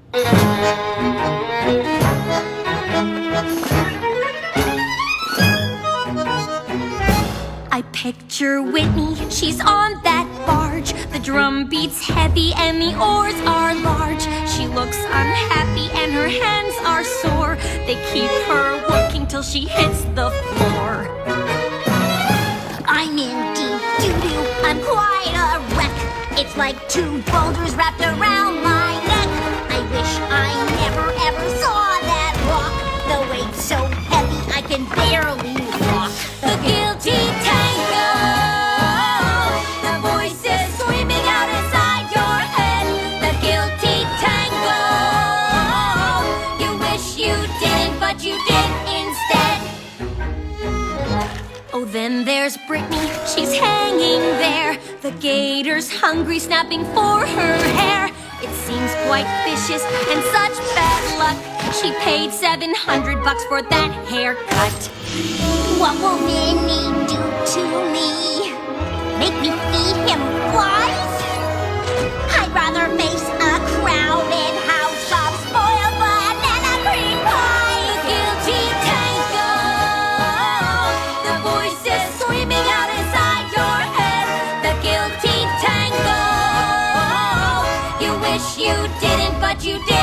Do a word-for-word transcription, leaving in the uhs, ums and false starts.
I picture Whitney, she's on that barge. The drum beats heavy and the oars are large. She looks unhappy and her hands are sore. They keep her working till she hits the floor. I'm in deep doo-doo, I'm quite a wreck. It's like two boulders wrapped around my neck. I wish I never ever saw that rock. The weight's so heavy I can barely walk. The guilty tango, the voices screaming out inside your head. The guilty tango, you wish you didn't, but you did instead. Oh, then there's Brittany, she's hanging there. The gator's hungry, snapping for her hair. It seems quite vicious and such bad luck. She paid seven hundred bucks for that haircut. What will Minnie do to me? Make me feed him flies? I'd rather face a crowded house of spoiled banana cream pie. The guilty tango, the voices screaming out inside your head. The guilty tango, you wish you didn't, but you did.